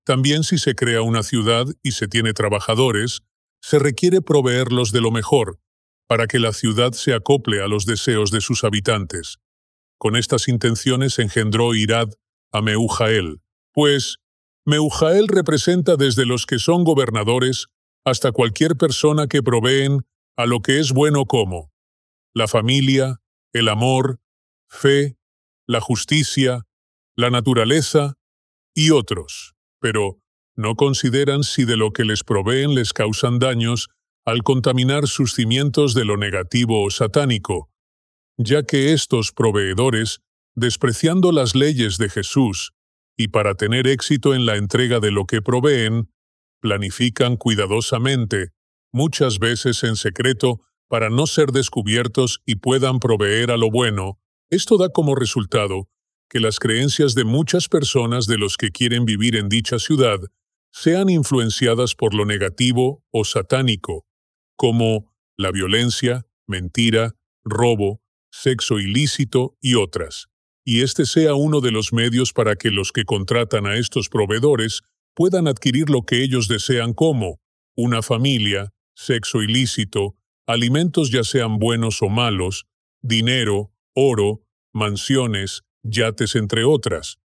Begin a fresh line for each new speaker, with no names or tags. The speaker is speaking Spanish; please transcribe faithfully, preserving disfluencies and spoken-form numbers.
También si se crea una ciudad y se tiene trabajadores, se requiere proveerlos de lo mejor, para que la ciudad se acople a los deseos de sus habitantes. Con estas intenciones engendró Irad a Meujael, pues Meujael representa desde los que son gobernadores hasta cualquier persona que proveen a lo que es bueno como la familia, el amor, fe, la justicia, la naturaleza y otros, pero no consideran si de lo que les proveen les causan daños al contaminar sus cimientos de lo negativo o satánico, ya que estos proveedores, despreciando las leyes de Jesús, y para tener éxito en la entrega de lo que proveen, planifican cuidadosamente, muchas veces en secreto, para no ser descubiertos y puedan proveer a lo bueno. Esto da como resultado que las creencias de muchas personas de los que quieren vivir en dicha ciudad sean influenciadas por lo negativo o satánico, como la violencia, mentira, robo, sexo ilícito y otras, y este sea uno de los medios para que los que contratan a estos proveedores puedan adquirir lo que ellos desean como una familia, sexo ilícito, alimentos ya sean buenos o malos, dinero, oro, mansiones, yates entre otras.